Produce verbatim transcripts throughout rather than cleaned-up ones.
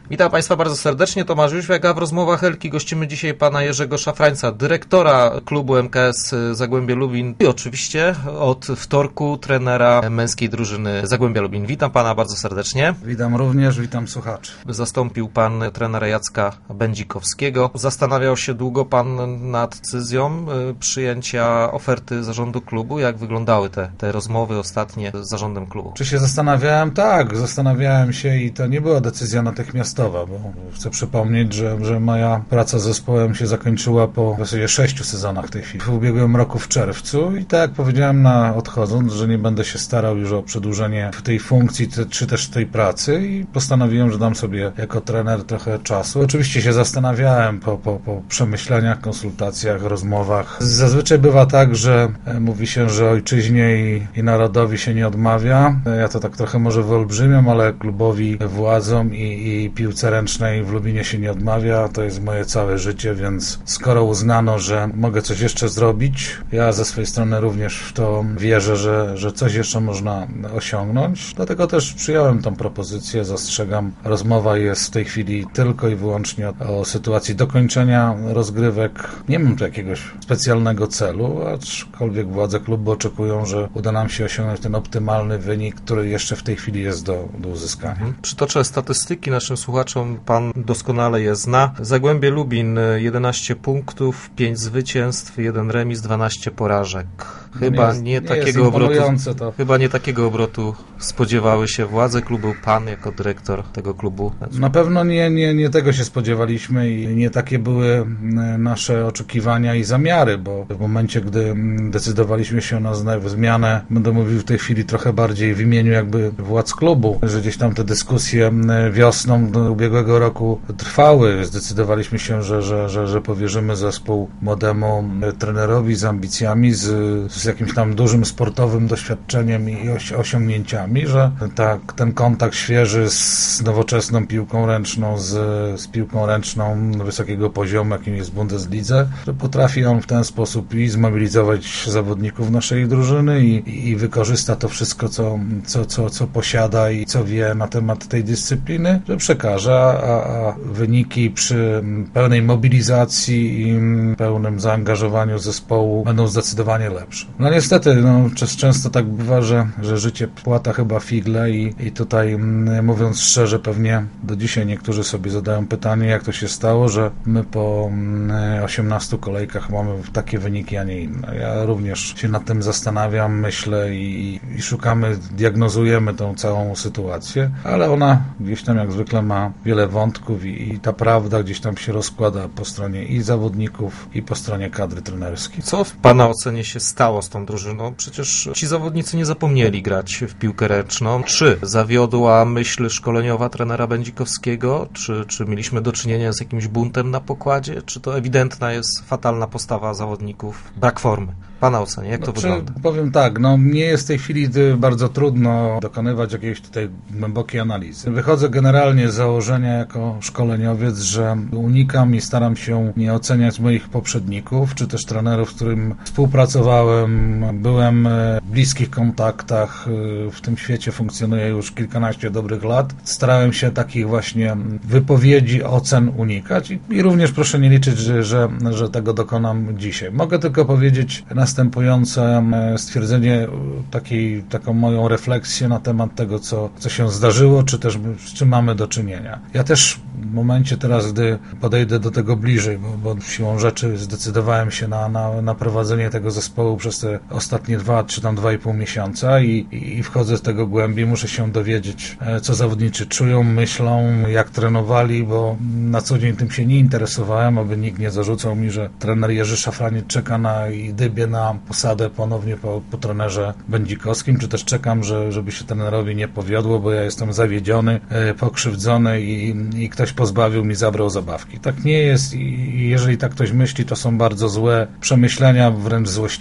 Witam Państwa bardzo serdecznie, Tomasz Jóźwiak, a w rozmowach Elki gościmy dzisiaj pana Jerzego Szafrańca, dyrektora klubu M K S Zagłębie Lubin i oczywiście od wtorku trenera męskiej drużyny Zagłębia Lubin. Witam pana bardzo serdecznie. Witam również, witam słuchaczy. Zastąpił pan trenera Jacka Będzikowskiego. Zastanawiał się długo pan nad decyzją przyjęcia oferty zarządu klubu. Jak wyglądały te, te rozmowy ostatnie z zarządem klubu? Czy się zastanawiałem? Tak, zastanawiałem się i to nie była decyzja natychmiastowa, bo chcę przypomnieć, że, że moja praca z zespołem się zakończyła po w zasadzie sześciu sezonach w tej chwili. W ubiegłym roku w czerwcu i tak jak powiedziałem na odchodząc, że nie będę się starał już o przedłużenie w tej funkcji czy też tej pracy i postanowiłem, że dam sobie jako trener trochę czasu. Oczywiście się zastanawiałem po, po, po przemyśleniach, konsultacjach, rozmowach. Zazwyczaj bywa tak, że mówi się, że ojczyźnie i, i narodowi się nie odmawia. Ja to tak trochę może wyolbrzymiam, ale klubowi, władzom i, i piłce ręcznej w Lubinie się nie odmawia. To jest moje całe życie, więc skoro uznano, że mogę coś jeszcze zrobić, ja ze swojej strony również w to wierzę, że, że coś jeszcze można osiągnąć. Dlatego też przyjąłem tą propozycję, zastrzegam. Rozmowa jest w tej chwili tylko i wyłącznie o, o sytuacji dokończenia rozgrywek. Nie mam tu jakiegoś specjalnego celu, aczkolwiek władze klubu oczekują, że uda nam się osiągnąć ten optymalny wynik, który jeszcze w tej chwili jest do, do uzyskania. Mhm. Przytoczę statystyki naszym słuchaczom, pan doskonale je zna. Zagłębie Lubin jedenaście punktów, pięć zwycięstw, jeden remis, dwanaście porażek. Chyba nie, jest, nie, nie takiego obrotu. To. Chyba nie takiego obrotu spodziewały się władze klubu, pan jako dyrektor tego klubu. Na pewno nie, nie, nie tego się spodziewaliśmy i nie takie były nasze oczekiwania i zamiary, bo w momencie, gdy decydowaliśmy się na zmianę, będę mówił w tej chwili trochę bardziej w imieniu jakby władz klubu, że gdzieś tam te dyskusje wiosną ubiegłego roku trwały. Zdecydowaliśmy się, że, że, że, że powierzymy zespół młodemu trenerowi z ambicjami, z, z jakimś tam dużym sportowym doświadczeniem i osi- osiągnięciami, że ta, ten kontakt świeży z nowoczesną piłką ręczną, z, z piłką ręczną wysokiego poziomu, jakim jest w Bundeslidze, że potrafi on w ten sposób i zmobilizować zawodników naszej drużyny i, i wykorzysta to wszystko, co, co, co, co posiada i co wie na temat tej dyscypliny, że przekaże, a, a wyniki przy pełnej mobilizacji i pełnym zaangażowaniu zespołu będą zdecydowanie lepsze. No niestety, no, często tak bywa, że, że życie płata chyba figle i, i tutaj mówiąc szczerze, pewnie do dzisiaj niektórzy sobie zadają pytanie, jak to się stało, że my po osiemnastu kolejkach mamy takie wyniki, a nie inne. Ja również się nad tym zastanawiam, myślę i, i szukamy, diagnozujemy tą całą sytuację, ale ona gdzieś tam jak zwykle ma wiele wątków i, i ta prawda gdzieś tam się rozkłada po stronie i zawodników, i po stronie kadry trenerskiej. Co w pana ocenie się stało z tą drużyną? Przecież ci zawodnicy nie zapomnieli grać w piłkę ręczną. Czy zawiodła myśl szkoleniowa trenera Będzikowskiego? Czy, czy mieliśmy do czynienia z jakimś buntem na pokładzie? Czy to ewidentna jest fatalna postawa zawodników? Brak formy? Pana ocenie, jak to znaczy, wygląda? Powiem tak, no mnie jest w tej chwili bardzo trudno dokonywać jakiejś tutaj głębokiej analizy. Wychodzę generalnie z założenia jako szkoleniowiec, że unikam i staram się nie oceniać moich poprzedników, czy też trenerów, z którym współpracowałem, byłem w bliskich kontaktach, w tym świecie funkcjonuję już kilkanaście dobrych lat. Starałem się takich właśnie wypowiedzi, ocen unikać i, i również proszę nie liczyć, że, że, że tego dokonam dzisiaj. Mogę tylko powiedzieć następujące stwierdzenie, takiej, taką moją refleksję na temat tego, co, co się zdarzyło, czy też z czym mamy do czynienia. Ja też w momencie teraz, gdy podejdę do tego bliżej, bo, bo siłą rzeczy zdecydowałem się na, na, na prowadzenie tego zespołu przez te ostatnie dwa, czy tam dwa i pół miesiąca i, i, i wchodzę z tego głębiej, muszę się dowiedzieć, co zawodnicy czują, myślą, jak trenowali, bo na co dzień tym się nie interesowałem, aby nikt nie zarzucał mi, że trener Jerzy Szafraniec czeka na i dybie na posadę ponownie po, po trenerze Będzikowskim, czy też czekam, że, żeby się trenerowi nie powiodło, bo ja jestem zawiedziony, e, pokrzywdzony i, i ktoś pozbawił mi, zabrał zabawki. Tak nie jest i jeżeli tak ktoś myśli, to są bardzo złe przemyślenia, wręcz złośliwe i uważam,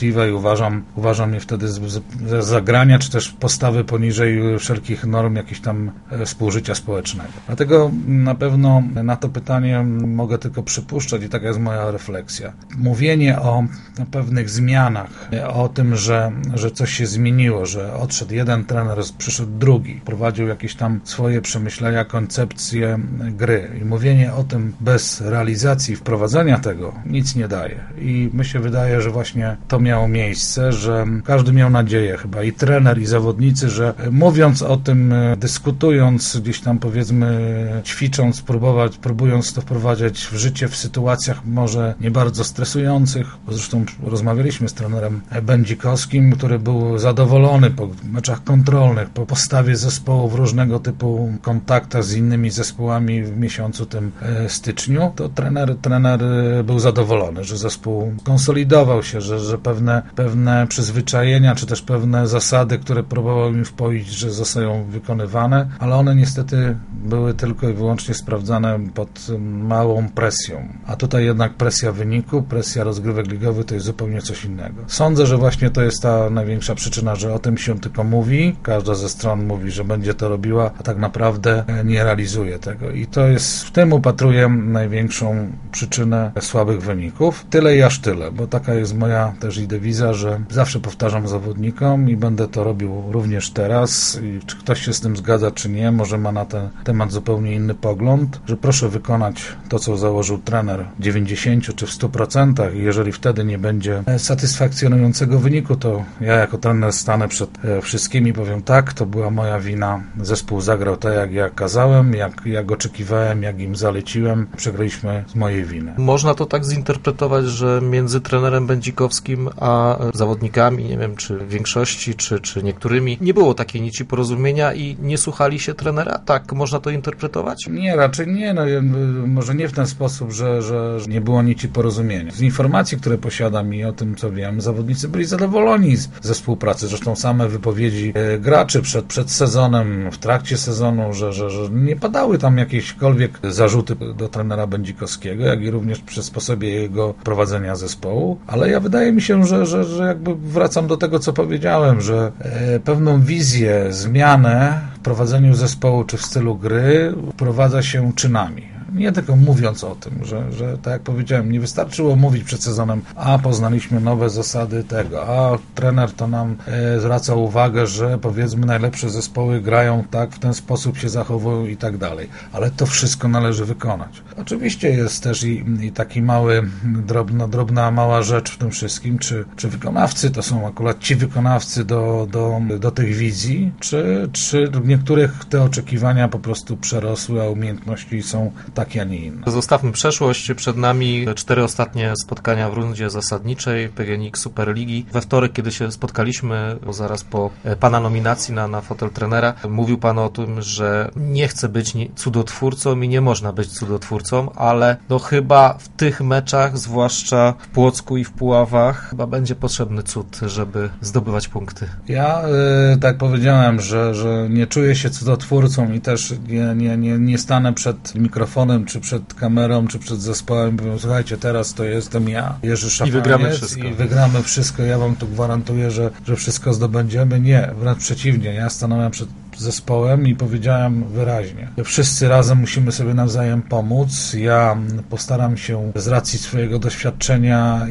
uważam, uważam je wtedy za zagrania, czy też postawy poniżej wszelkich norm jakichś tam współżycia społecznego. Dlatego na pewno na to pytanie mogę tylko przypuszczać i taka jest moja refleksja. Mówienie o pewnych zmianach, o tym, że, że coś się zmieniło, że odszedł jeden trener, przyszedł drugi, prowadził jakieś tam swoje przemyślenia, koncepcje gry i mówienie o tym bez realizacji, wprowadzenia tego nic nie daje. I mi się wydaje, że właśnie to miało miejsce, że każdy miał nadzieję chyba i trener, i zawodnicy, że mówiąc o tym, dyskutując, gdzieś tam powiedzmy ćwicząc, próbować, próbując to wprowadzać w życie w sytuacjach może nie bardzo stresujących, bo zresztą rozmawialiśmy z trenerem Będzikowskim, który był zadowolony po meczach kontrolnych, po postawie zespołu w różnego typu kontaktach z innymi zespołami w miesiącu tym styczniu, to trener, trener był zadowolony, że zespół konsolidował się, że, że pewne, pewne przyzwyczajenia, czy też pewne zasady, które próbował im wpoić, że zostają wykonywane, ale one niestety były tylko i wyłącznie sprawdzane pod małą presją. A tutaj jednak presja wyniku, presja rozgrywek ligowych to jest zupełnie coś innego. Sądzę, że właśnie to jest ta największa przyczyna, że o tym się tylko mówi, każda ze stron mówi, że będzie to robiła, a tak naprawdę nie realizuje tego. I to jest, w tym upatruję największą przyczynę słabych wyników. Tyle i aż tyle, bo taka jest moja też i dewiza, że zawsze powtarzam zawodnikom i będę to robił również teraz. I czy ktoś się z tym zgadza, czy nie, może ma na ten temat zupełnie inny pogląd, że proszę wykonać to, co założył trener w dziewięćdziesięciu czy w stu procentach i jeżeli wtedy nie będzie satysfakcjonującego wyniku, to ja jako trener stanę przed wszystkimi i powiem tak, to była moja wina, zespół zagrał tak, jak ja kazałem, jak, jak oczekiwałem, jak im zaleciłem, przegraliśmy z mojej winy. Można to tak zinterpretować, że między trenerem Będzikowskim a zawodnikami, nie wiem, czy w większości, czy, czy niektórymi, nie było takiej nici porozumienia i nie słuchali się trenera? Tak, można to interpretować? Nie, raczej nie. No, może nie w ten sposób, że, że nie było nici porozumienia. Z informacji, które posiadam i o tym, co wiem, zawodnicy byli zadowoleni z, ze współpracy. Zresztą same wypowiedzi e, graczy przed, przed sezonem, w trakcie sezonu, że, że, że nie padały tam jakiekolwiek zarzuty do trenera Będzikowskiego, jak i również przy sposobie jego prowadzenia zespołu. Ale ja wydaje mi się, że, że, że jakby wracam do tego, co powiedziałem, że e, pewną wizję, zmianę w prowadzeniu zespołu czy w stylu gry wprowadza się czynami. Nie tylko mówiąc o tym, że, że tak jak powiedziałem, nie wystarczyło mówić przed sezonem, a poznaliśmy nowe zasady tego, a trener to nam e, zwraca uwagę, że powiedzmy najlepsze zespoły grają tak, w ten sposób się zachowują i tak dalej. Ale to wszystko należy wykonać. Oczywiście jest też i, i taki mały, drobna, drobna, mała rzecz w tym wszystkim, czy, czy wykonawcy to są akurat ci wykonawcy do, do, do tych wizji, czy, czy w niektórych te oczekiwania po prostu przerosły, a umiejętności są takie, a nie inne. Zostawmy przeszłość. Przed nami cztery ostatnie spotkania w rundzie zasadniczej P G N iks Superligi. We wtorek, kiedy się spotkaliśmy, bo zaraz po pana nominacji na, na fotel trenera, mówił pan o tym, że nie chce być cudotwórcą i nie można być cudotwórcą, ale no chyba w tych meczach, zwłaszcza w Płocku i w Puławach, chyba będzie potrzebny cud, żeby zdobywać punkty. Ja yy, tak powiedziałem, że, że nie czuję się cudotwórcą i też nie, nie, nie, nie stanę przed mikrofonem, czy przed kamerą, czy przed zespołem, powiem, słuchajcie, teraz to jestem ja, Jerzy Szafaniec, i wygramy wszystko. I wygramy wszystko. Ja wam tu gwarantuję, że, że wszystko zdobędziemy. Nie, wręcz przeciwnie. Ja stanąłem przed zespołem i powiedziałem wyraźnie, że wszyscy razem musimy sobie nawzajem pomóc. Ja postaram się z racji swojego doświadczenia i,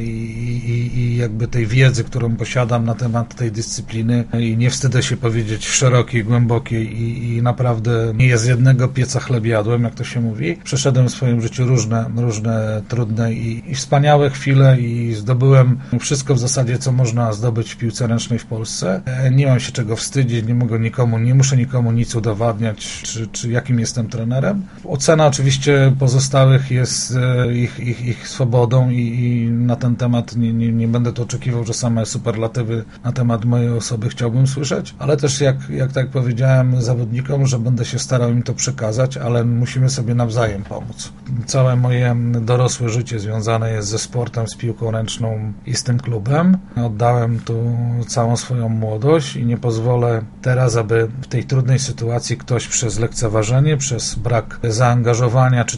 i, i jakby tej wiedzy, którą posiadam na temat tej dyscypliny i nie wstydzę się powiedzieć szerokiej, głębokiej i, i naprawdę nie z jednego pieca chleb jadłem, jak to się mówi. Przeszedłem w swoim życiu różne, różne trudne i, i wspaniałe chwile i zdobyłem wszystko w zasadzie, co można zdobyć w piłce ręcznej w Polsce. Nie mam się czego wstydzić, nie mogę nikomu, nie muszę nikomu nic udowadniać, czy, czy jakim jestem trenerem. Ocena oczywiście pozostałych jest ich, ich, ich swobodą i, i na ten temat nie, nie, nie będę tu oczekiwał, że same superlatywy na temat mojej osoby chciałbym słyszeć, ale też jak, jak tak powiedziałem zawodnikom, że będę się starał im to przekazać, ale musimy sobie nawzajem pomóc. Całe moje dorosłe życie związane jest ze sportem, z piłką ręczną i z tym klubem. Oddałem tu całą swoją młodość i nie pozwolę teraz, aby w tej trudnej sytuacji ktoś przez lekceważenie, przez brak zaangażowania, czy też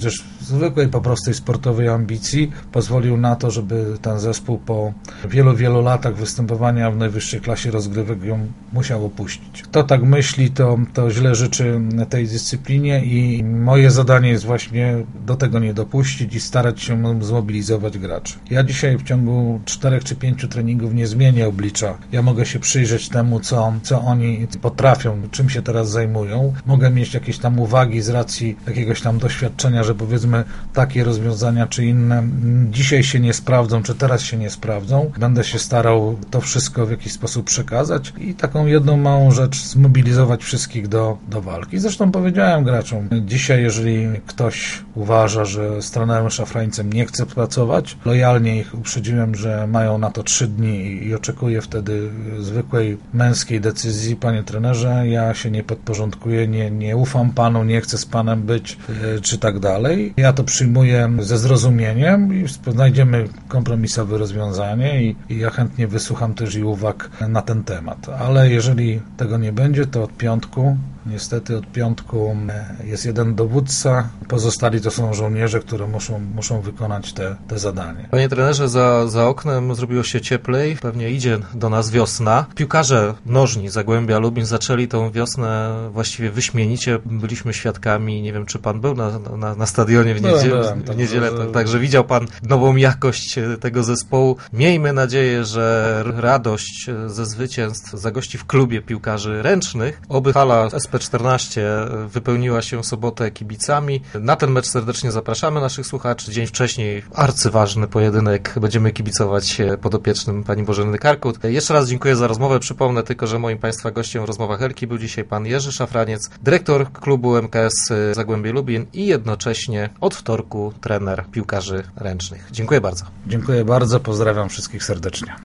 zwykłej, po prostej sportowej ambicji pozwolił na to, żeby ten zespół po wielu, wielu latach występowania w najwyższej klasie rozgrywek ją musiał opuścić. Kto tak myśli, to, to źle życzy tej dyscyplinie i moje zadanie jest właśnie do tego nie dopuścić i starać się zmobilizować graczy. Ja dzisiaj w ciągu czterech czy pięciu treningów nie zmienię oblicza. Ja mogę się przyjrzeć temu, co, co oni potrafią, czym się teraz zajmują. Mogę mieć jakieś tam uwagi z racji jakiegoś tam doświadczenia, że powiedzmy takie rozwiązania czy inne dzisiaj się nie sprawdzą, czy teraz się nie sprawdzą. Będę się starał to wszystko w jakiś sposób przekazać i taką jedną małą rzecz zmobilizować wszystkich do, do walki. Zresztą powiedziałem graczom, dzisiaj jeżeli ktoś uważa, że z trenerem Szafrańcem nie chce pracować, lojalnie ich uprzedziłem, że mają na to trzy dni i oczekuję wtedy zwykłej męskiej decyzji. Panie trenerze, ja się nie podporządkuję, nie, nie ufam panu, nie chcę z panem być, czy tak dalej. Ja to przyjmuję ze zrozumieniem i znajdziemy kompromisowe rozwiązanie i, i ja chętnie wysłucham też i uwag na ten temat. Ale jeżeli tego nie będzie, to od piątku niestety od piątku jest jeden dowódca, pozostali to są żołnierze, które muszą, muszą wykonać te, te zadanie. Panie trenerze, za, za oknem zrobiło się cieplej, pewnie idzie do nas wiosna. Piłkarze nożni Zagłębia Lubin zaczęli tą wiosnę właściwie wyśmienicie. Byliśmy świadkami, nie wiem czy pan był na, na, na stadionie w niedzielę, byłem, byłem, w niedzielę tak, także widział pan nową jakość tego zespołu. Miejmy nadzieję, że radość ze zwycięstw zagości w klubie piłkarzy ręcznych. Oby hala S P czternaście wypełniła się w sobotę kibicami. Na ten mecz serdecznie zapraszamy naszych słuchaczy. Dzień wcześniej arcyważny pojedynek. Będziemy kibicować podopiecznym pani Bożeny Karkut. Jeszcze raz dziękuję za rozmowę. Przypomnę tylko, że moim państwa gościem w rozmowach Elki był dzisiaj pan Jerzy Szafraniec, dyrektor klubu M K S Zagłębie Lubin i jednocześnie od wtorku trener piłkarzy ręcznych. Dziękuję bardzo. Dziękuję bardzo. Pozdrawiam wszystkich serdecznie.